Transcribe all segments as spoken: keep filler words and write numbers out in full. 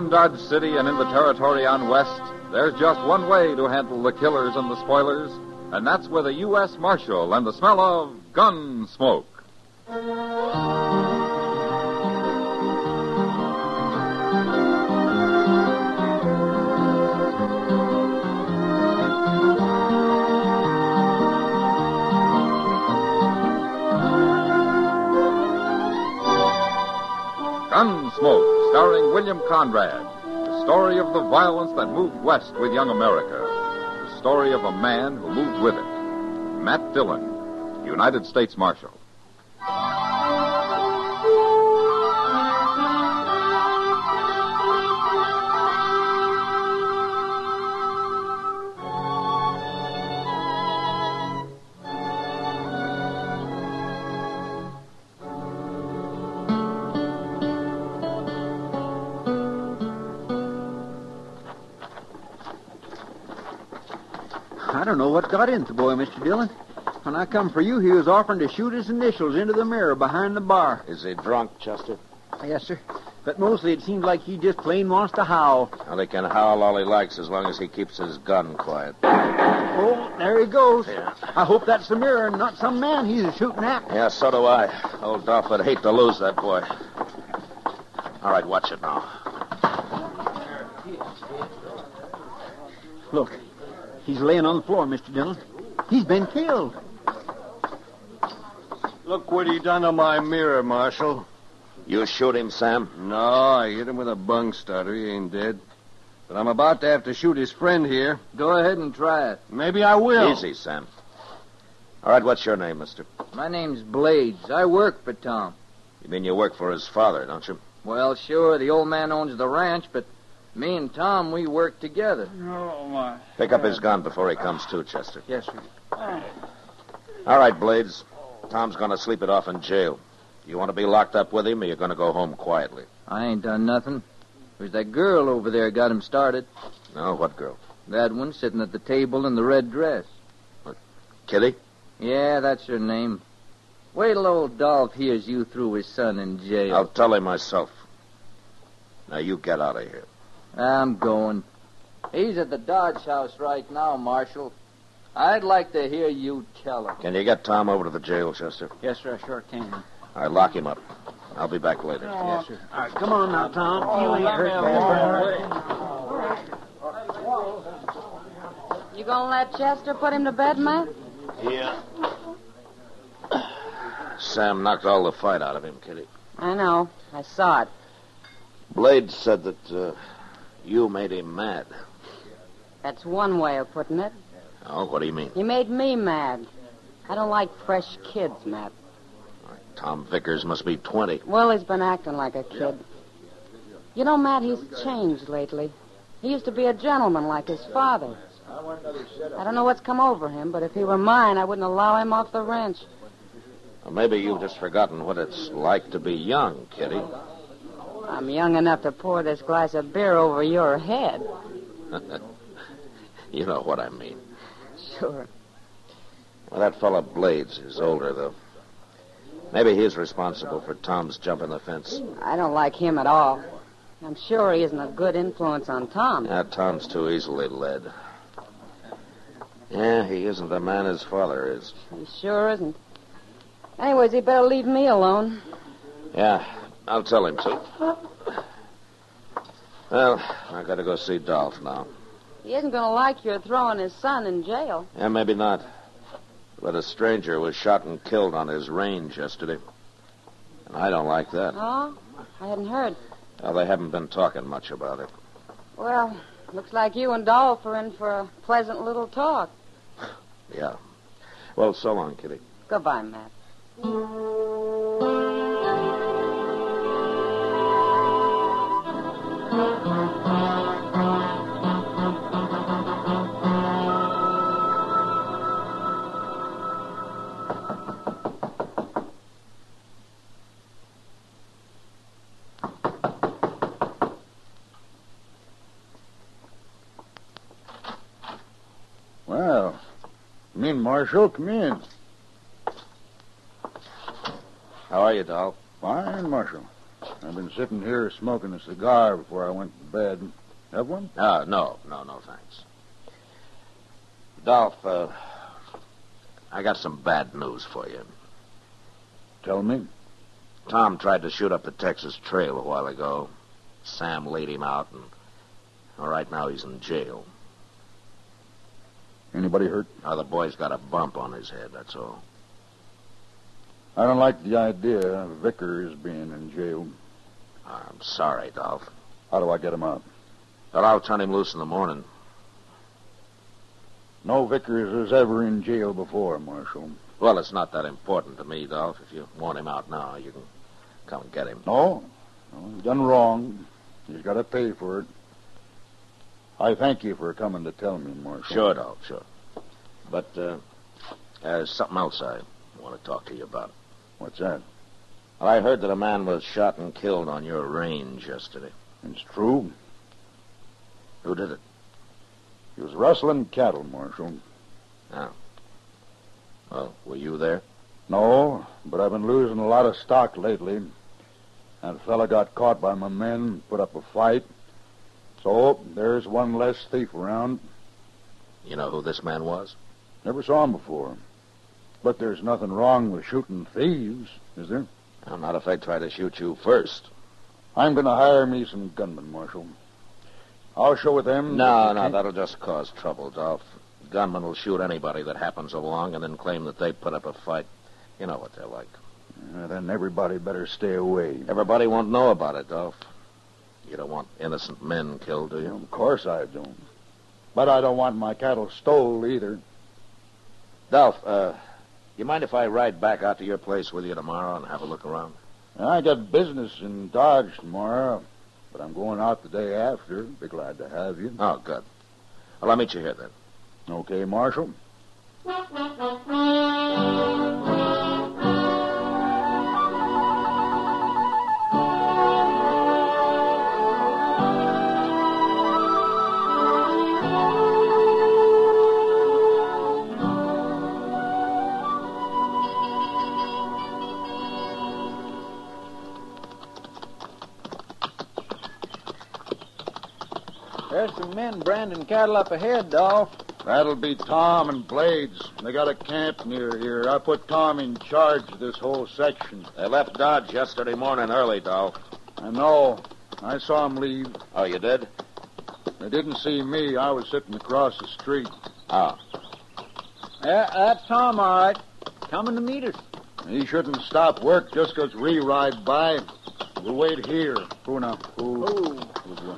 Around Dodge City and in the territory on West, there's just one way to handle the killers and the spoilers, and that's with a U S Marshal and the smell of gun smoke. Gunsmoke, starring William Conrad. The story of the violence that moved west with young America. The story of a man who moved with it. Matt Dillon, United States Marshal. I don't know what got into the boy, Mister Dillon. When I come for you, he was offering to shoot his initials into the mirror behind the bar. Is he drunk, Chester? Yes, sir. But mostly it seems like he just plain wants to howl. Well, he can howl all he likes as long as he keeps his gun quiet. Oh, there he goes. Yeah. I hope that's the mirror and not some man he's shooting at. Yeah, so do I. Old Dolph would hate to lose that boy. All right, watch it now. Look, he's laying on the floor, Mister Dillon. He's been killed. Look what he done to my mirror, Marshal. You shoot him, Sam? No, I hit him with a bung starter. He ain't dead. But I'm about to have to shoot his friend here. Go ahead and try it. Maybe I will. Easy, Sam. All right, what's your name, mister? My name's Blades. I work for Tom. You mean you work for his father, don't you? Well, sure, the old man owns the ranch, but me and Tom, we work together. Oh, my. Pick up his gun before he comes to, Chester. Yes, sir. All right, Blades. Tom's going to sleep it off in jail. You want to be locked up with him, or you're going to go home quietly? I ain't done nothing. There's that girl over there got him started. No, what girl? That one sitting at the table in the red dress. What, Kitty? Yeah, that's her name. Wait till old Dolph hears you threw his son in jail. I'll tell him myself. Now, you get out of here. I'm going. He's at the Dodge House right now, Marshal. I'd like to hear you tell him. Can you get Tom over to the jail, Chester? Yes, sir, I sure can. All right, lock him up. I'll be back later. Yes, sir. All right, come on now, Tom. You ain't hurt bad. You gonna let Chester put him to bed, Matt? Yeah. Sam knocked all the fight out of him, Kitty. I know. I saw it. Blade said that uh, you made him mad. That's one way of putting it. Oh, what do you mean? You made me mad. I don't like fresh kids, Matt. Tom Vickers must be twenty. Well, he's been acting like a kid. You know, Matt, he's changed lately. He used to be a gentleman like his father. I don't know what's come over him, but if he were mine, I wouldn't allow him off the ranch. Well, maybe you've just forgotten what it's like to be young, Kitty. I'm young enough to pour this glass of beer over your head. You know what I mean. Sure. Well, that fella Blades is older, though. Maybe he's responsible for Tom's jumping the fence. I don't like him at all. I'm sure he isn't a good influence on Tom. Yeah, Tom's too easily led. Yeah, he isn't the man his father is. He sure isn't. Anyways, he better leave me alone. Yeah, I'll tell him to. Well, I gotta go see Dolph now. He isn't going to like your throwing his son in jail. Yeah, maybe not. But a stranger was shot and killed on his range yesterday. And I don't like that. Oh? I hadn't heard. Well, they haven't been talking much about it. Well, looks like you and Dolph are in for a pleasant little talk. Yeah. Well, so long, Kitty. Goodbye, Matt. Well, come in, Marshal. Come in. How are you, Dolph? Fine, Marshal. I've been sitting here smoking a cigar before I went to bed. Have one? Uh, no, no, no, thanks. Dolph, uh, I got some bad news for you. Tell me. Tom tried to shoot up the Texas Trail a while ago. Sam laid him out, and well, right now he's in jail. Anybody hurt? Now, the boy's got a bump on his head, that's all. I don't like the idea of Vickers being in jail. I'm sorry, Dolph. How do I get him out? But I'll turn him loose in the morning. No Vickers was ever in jail before, Marshal. Well, it's not that important to me, Dolph. If you want him out now, you can come and get him. No? No, he's done wrong. He's got to pay for it. I thank you for coming to tell me, Marshal. Sure, Dolph, sure. But uh, there's something else I want to talk to you about. What's that? Well, I heard that a man was shot and killed on your range yesterday. It's true. Who did it? He was rustling cattle, Marshal. Oh. Well, were you there? No, but I've been losing a lot of stock lately. That fella got caught by my men, put up a fight. So there's one less thief around. You know who this man was? Never saw him before. But there's nothing wrong with shooting thieves, is there? I'm not if they try to shoot you first. I'm going to hire me some gunmen, Marshal. I'll show them... No, that no, can't- that'll just cause trouble, Dolph. Gunmen will shoot anybody that happens along and then claim that they put up a fight. You know what they're like. Uh, then everybody better stay away. Everybody won't know about it, Dolph. You don't want innocent men killed, do you? Of course I don't. But I don't want my cattle stole either. Dolph, uh, you mind if I ride back out to your place with you tomorrow and have a look around? I got business in Dodge tomorrow, but I'm going out the day after. Be glad to have you. Oh, good. Well, I'll meet you here then. Okay, Marshal? There's some men branding cattle up ahead, Dolph. That'll be Tom and Blades. They got a camp near here. I put Tom in charge of this whole section. They left Dodge yesterday morning early, Dolph. I know. I saw them leave. Oh, you did? They didn't see me. I was sitting across the street. Oh. Yeah, that's Tom, all right. Coming to meet us. He shouldn't stop work just 'cause we ride by. We'll wait here. Who now? Who? Who? Who?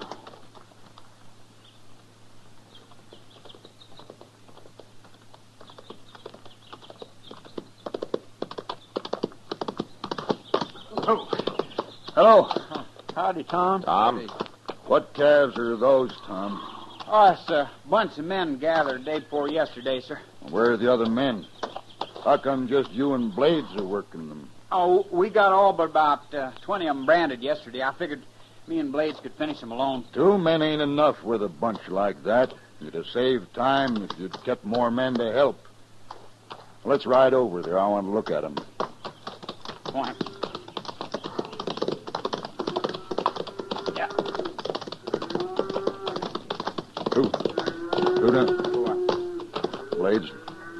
Oh. Hello. Howdy, Tom. Tom? What calves are those, Tom? Oh, it's a bunch of men gathered day before yesterday, sir. Where are the other men? How come just you and Blades are working them? Oh, we got all but about uh, twenty of them branded yesterday. I figured me and Blades could finish them alone. Two men ain't enough with a bunch like that. You'd have saved time if you'd kept more men to help. Let's ride over there. I want to look at them. Come on. Yeah. Who? Who done? Blades.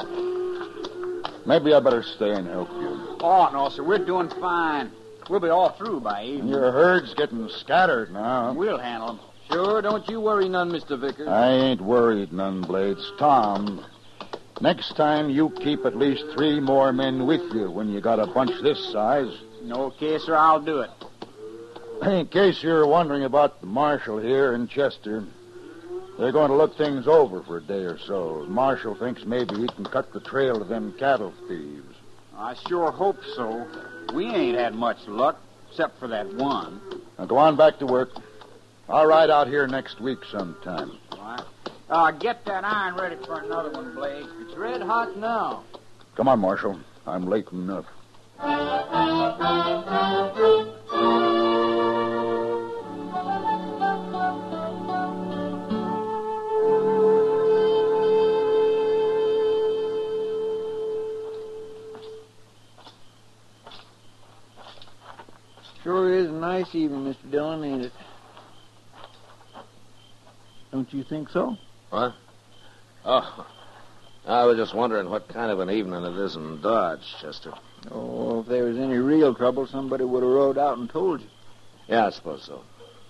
Maybe I better stay and help you. Oh, no, sir. We're doing fine. We'll be all through by evening. Your herd's getting scattered now. We'll handle them. Sure, don't you worry none, Mister Vickers. I ain't worried none, Blades. Tom, next time you keep at least three more men with you when you got a bunch this size. Okay, sir, I'll do it. In case you're wondering about the marshal here in Chester, they're going to look things over for a day or so. The marshal thinks maybe he can cut the trail of them cattle thieves. I sure hope so. We ain't had much luck, except for that one. Now go on back to work. I'll ride out here next week sometime. All right. Uh, get that iron ready for another one, Blades. It's red hot now. Come on, Marshal. I'm late enough. Sure is a nice evening, Mister Dillon, ain't it? Don't you think so? What? Oh, I was just wondering what kind of an evening it is in Dodge, Chester. Oh, if there was any real trouble, somebody would have rode out and told you. Yeah, I suppose so.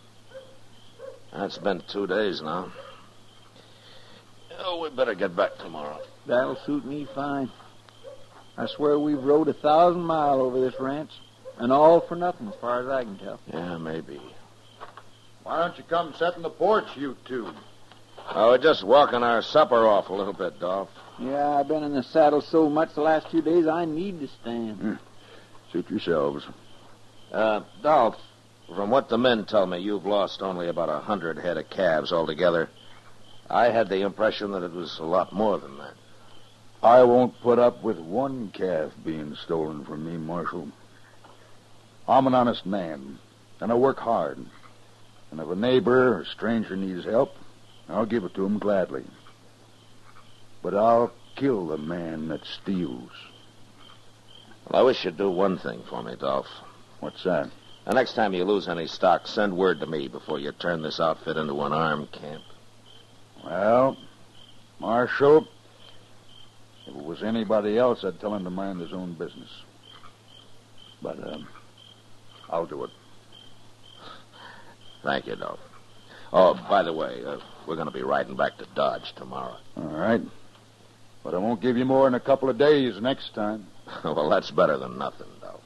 It's been two days now. Oh, we better get back tomorrow. That'll suit me fine. I swear we've rode a thousand mile over this ranch, and all for nothing, as far as I can tell. Yeah, maybe. Why don't you come sit in the porch, you two? Oh, we're just walking our supper off a little bit, Dolph. Yeah, I've been in the saddle so much the last few days, I need to stand. Hmm. Suit yourselves. Uh, Dolph, from what the men tell me, you've lost only about a hundred head of calves altogether. I had the impression that it was a lot more than that. I won't put up with one calf being stolen from me, Marshal. I'm an honest man, and I work hard. And if a neighbor or stranger needs help, I'll give it to him gladly. But I'll kill the man that steals. Well, I wish you'd do one thing for me, Dolph. What's that? The next time you lose any stock, send word to me before you turn this outfit into an armed camp. Well, Marshal, if it was anybody else, I'd tell him to mind his own business. But, um, I'll do it. Thank you, Dolph. Oh, by the way, uh, we're going to be riding back to Dodge tomorrow. All right. But I won't give you more than a couple of days next time. Well, that's better than nothing, Dolph.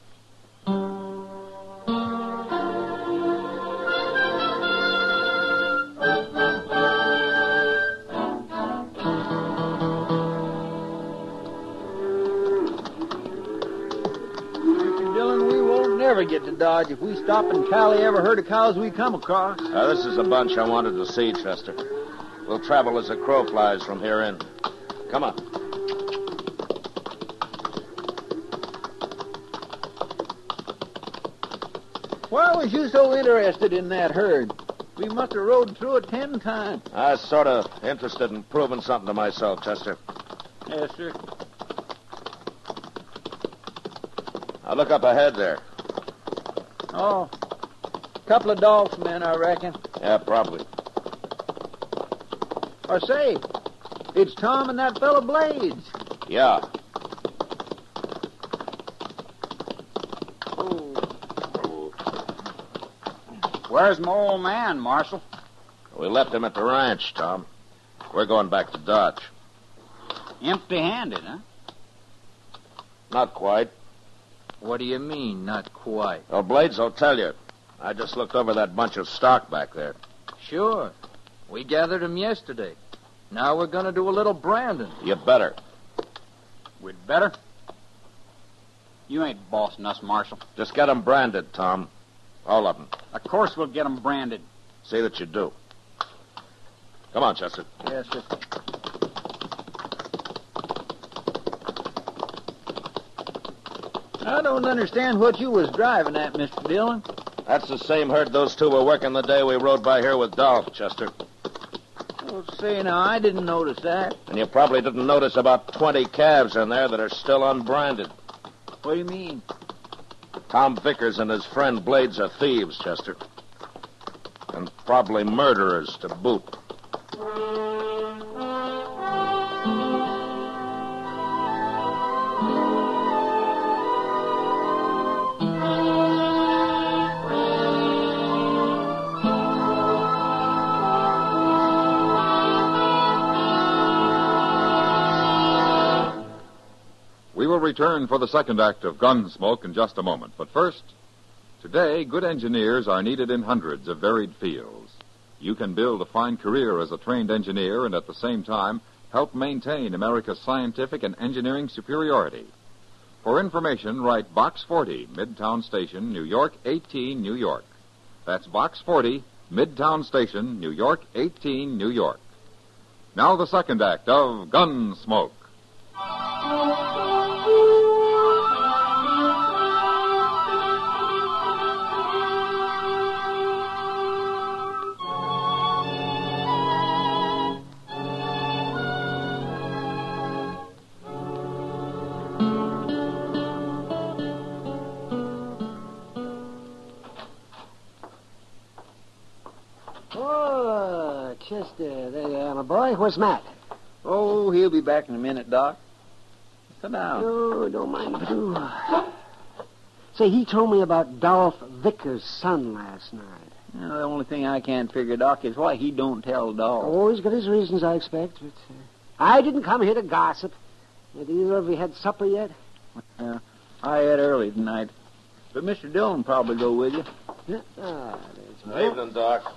Never get to Dodge if we stop and tally every herd of cows we come across. Uh, this is a bunch I wanted to see, Chester. We'll travel as the crow flies from here in. Come on. Why was you so interested in that herd? We must have rode through it ten times. I was sort of interested in proving something to myself, Chester. Yes, sir. Now look up ahead there. Oh, a couple of Dolph's men, I reckon. Yeah, probably. Or say, it's Tom and that fellow Blades. Yeah. Where's my old man, Marshal? We left him at the ranch, Tom. We're going back to Dodge. Empty-handed, huh? Not quite. What do you mean, not quite? Well, Blades will tell you. I just looked over that bunch of stock back there. Sure. We gathered 'em yesterday. Now we're going to do a little branding. You better. We'd better? You ain't bossing us, Marshal. Just get 'em branded, Tom. All of them. Of course we'll get 'em branded. See that you do. Come on, Chester. Yes, sir. I don't understand what you was driving at, Mister Dillon. That's the same herd those two were working the day we rode by here with Dolph, Chester. Oh, say, now, I didn't notice that. And you probably didn't notice about twenty calves in there that are still unbranded. What do you mean? Tom Vickers and his friend Blades are thieves, Chester. And probably murderers to boot. We will return for the second act of Gunsmoke in just a moment. But first, today, good engineers are needed in hundreds of varied fields. You can build a fine career as a trained engineer and at the same time help maintain America's scientific and engineering superiority. For information, write Box forty, Midtown Station, New York eighteen, New York. That's Box forty, Midtown Station, New York eighteen, New York. Now the second act of Gunsmoke. where's Matt? Oh, he'll be back in a minute, Doc. Sit down. Oh, don't mind if I do. Say, he told me about Dolph Vickers' son last night. You know, the only thing I can't figure, Doc, is why he don't tell Dolph. Oh, he's got his reasons, I expect. But uh, I didn't come here to gossip. Have either of you had supper yet? Uh, I had early tonight. But Mister Dillon probably go with you. Yeah. Ah, there's Good evening, Doc.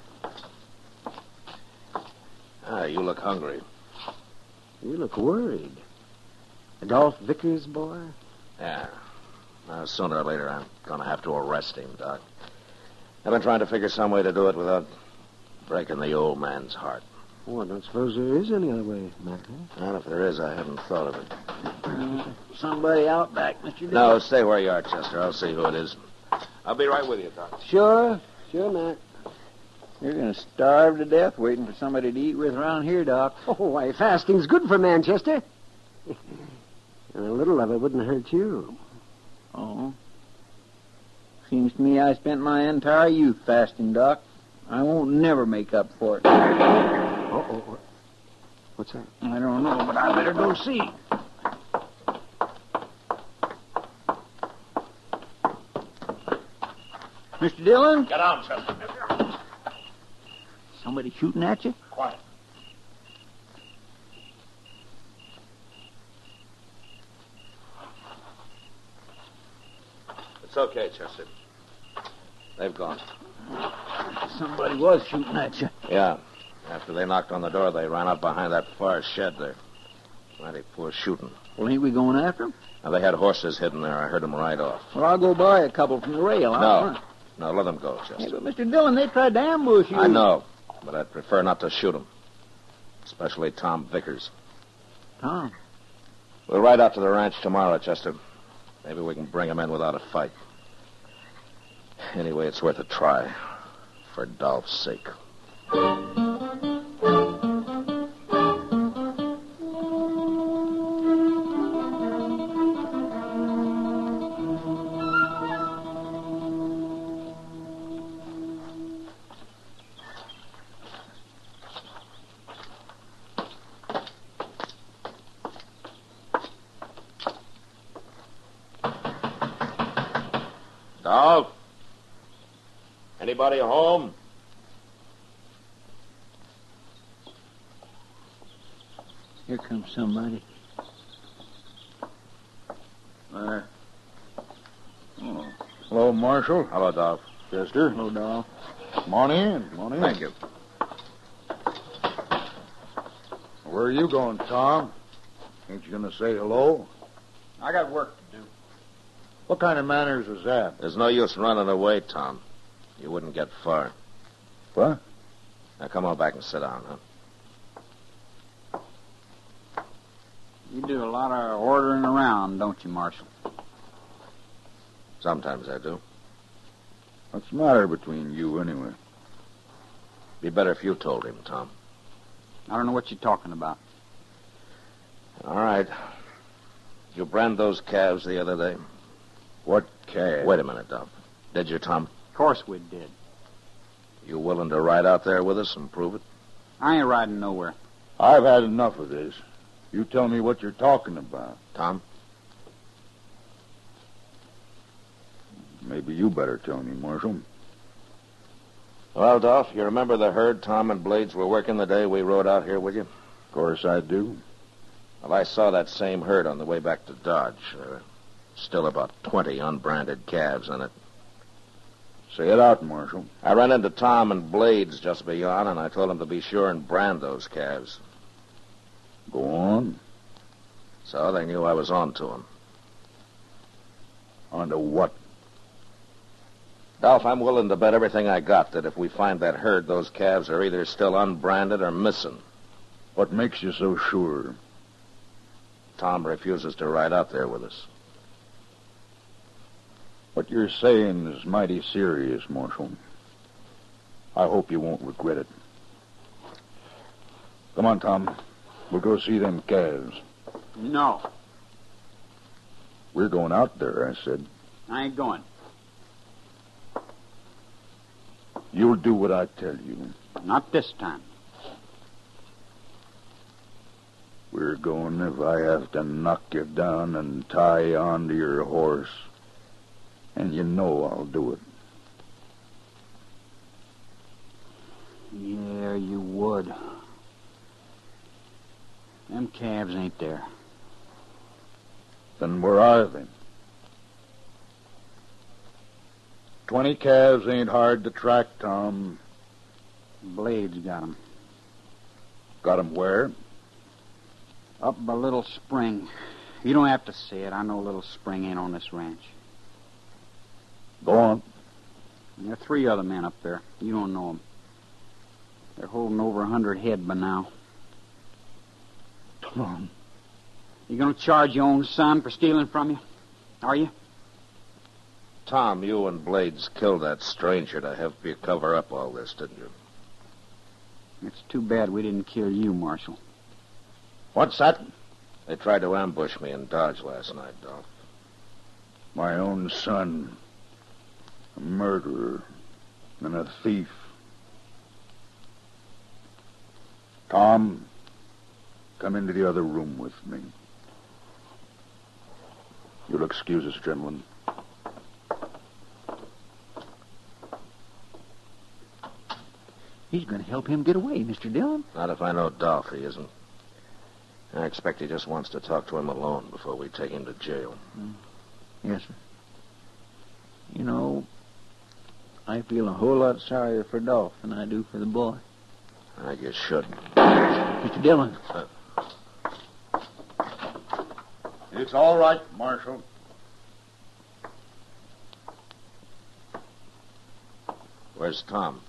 Ah, you look hungry. You look worried. Dolph Vickers' boy? Yeah. Now, sooner or later, I'm going to have to arrest him, Doc. I've been trying to figure some way to do it without breaking the old man's heart. Oh, I don't suppose there is any other way, Matt. Huh? And if there is, I haven't thought of it. Uh, somebody out back, Mister Dillon. No, stay where you are, Chester. I'll see who it is. I'll be right with you, Doc. Sure. Sure, Matt. You're going to starve to death waiting for somebody to eat with around here, Doc. Oh, why, fasting's good for Manchester. And a little of it wouldn't hurt you. Oh. Seems to me I spent my entire youth fasting, Doc. I won't never make up for it. Uh-oh. What's that? I don't know, but I better go see. Mister Dillon? Get down, Chester. Somebody shooting at you? Quiet. It's okay, Chester. They've gone. Somebody was shooting at you. Yeah. After they knocked on the door, they ran up behind that far shed there. Mighty poor shooting. Well, ain't we going after them? Now, they had horses hidden there. I heard them right off. Well, I'll go buy a couple from the rail. out No. front. No, let them go, Chester. Hey, but Mister Dillon, they tried to ambush you. I know, but I'd prefer not to shoot them. Especially Tom Vickers. Tom? We'll ride out to the ranch tomorrow, Chester. Maybe we can bring him in without a fight. Anyway, it's worth a try. For Dolph's sake. Dolph? Anybody home? Here comes somebody. Uh, oh. Hello, Marshal. Hello, Dolph. Chester. Hello, Dolph. Come on in. Come on in. Thank you. Where are you going, Tom? Ain't you going to say hello? I got work to do. What kind of manners is that? There's no use running away, Tom. You wouldn't get far. What? Now, come on back and sit down, huh? You do a lot of ordering around, don't you, Marshal? Sometimes I do. What's the matter between you, anyway? Be better if you told him, Tom. I don't know what you're talking about. All right. Did you brand those calves the other day? What calf? Wait a minute, Dolph. Did you, Tom? Of course we did. You willing to ride out there with us and prove it? I ain't riding nowhere. I've had enough of this. You tell me what you're talking about. Tom? Maybe you better tell me, Marshal. Well, Dolph, you remember the herd Tom and Blades were working the day we rode out here with you? Of course I do. Well, I saw that same herd on the way back to Dodge. There were still about twenty unbranded calves in it. Say it out, Marshal. I ran into Tom and Blades just beyond, and I told them to be sure and brand those calves. Go on. So they knew I was on to them. On to what? Dolph, I'm willing to bet everything I got that if we find that herd, those calves are either still unbranded or missing. What makes you so sure? Tom refuses to ride out there with us. What you're saying is mighty serious, Marshal. I hope you won't regret it. Come on, Tom. We'll go see them calves. No, We're going out there, I said. I ain't going. You'll do what I tell you. Not this time. We're going if I have to knock you down and tie you onto your horse. And you know I'll do it. Yeah, you would. Them calves ain't there. Then where are they? Twenty calves ain't hard to track, Tom. Blades got 'em. Got 'em where? Up a little spring. You don't have to say it. I know Little Spring ain't on this ranch. Go on. And there are three other men up there. You don't know 'em. They're holding over a hundred head by now. Tom. You gonna charge your own son for stealing from you? Are you? Tom, you and Blades killed that stranger to help you cover up all this, didn't you? It's too bad we didn't kill you, Marshal. What's that? They tried to ambush me in Dodge last night, Dolph. My own son. A murderer. And a thief. Tom, come into the other room with me. You'll excuse us, gentlemen. He's going to help him get away, Mister Dillon. Not if I know Dolph, he isn't. I expect he just wants to talk to him alone before we take him to jail. Mm. Yes, sir. You know, I feel a whole lot sorrier for Dolph than I do for the boy. I guess should. Mister Dillon. Uh, It's all right, Marshal. where's Tom?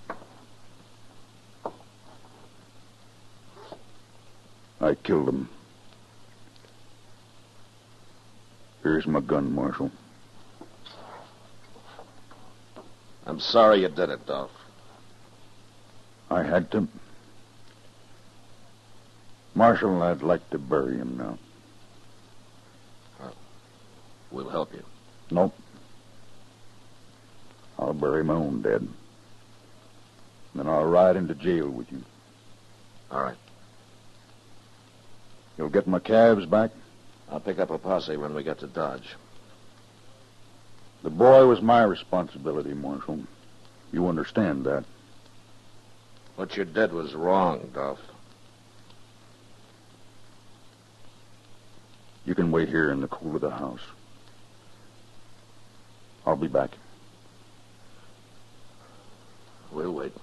I killed him. Here's my gun, Marshal. I'm sorry you did it, Dolph. I had to. Marshal, I'd like to bury him now. Well, we'll help you. Nope. I'll bury my own dead. Then I'll ride into jail with you. All right. You'll get my calves back? I'll pick up a posse when we get to Dodge. The boy was my responsibility, Marshal. You understand that. What you did was wrong, Dolph. You can wait here in the cool of the house. I'll be back. We'll wait.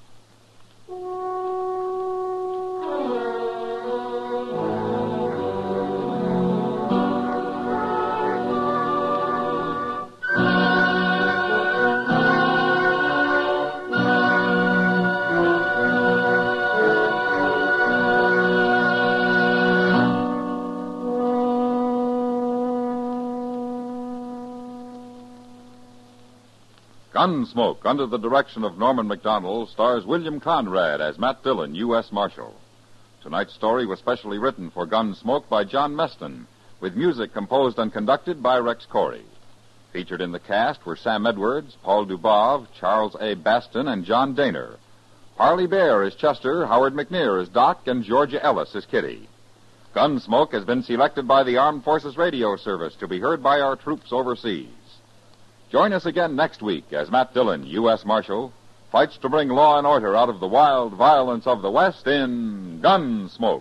Gunsmoke, under the direction of Norman Macdonald, stars William Conrad as Matt Dillon, U S Marshal. Tonight's story was specially written for Gunsmoke by John Meston, with music composed and conducted by Rex Corey. Featured in the cast were Sam Edwards, Paul Dubov, Charles A. Baston, and John Daner. Harley Bear is Chester, Howard McNear is Doc, and Georgia Ellis is Kitty. Gunsmoke has been selected by the Armed Forces Radio Service to be heard by our troops overseas. Join us again next week as Matt Dillon, U S Marshal, fights to bring law and order out of the wild violence of the West in Gunsmoke.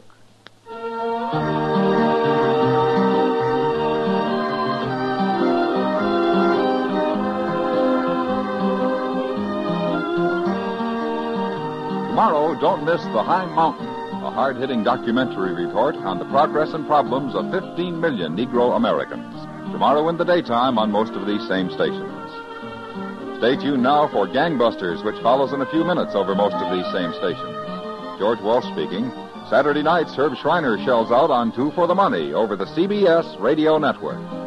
Tomorrow, don't miss The High Mountain, a hard-hitting documentary report on the progress and problems of fifteen million Negro Americans. Tomorrow in the daytime on most of these same stations. Stay tuned now for Gangbusters, which follows in a few minutes over most of these same stations. George Walsh speaking. Saturday nights, Herb Schreiner shells out on Two for the Money over the C B S Radio Network.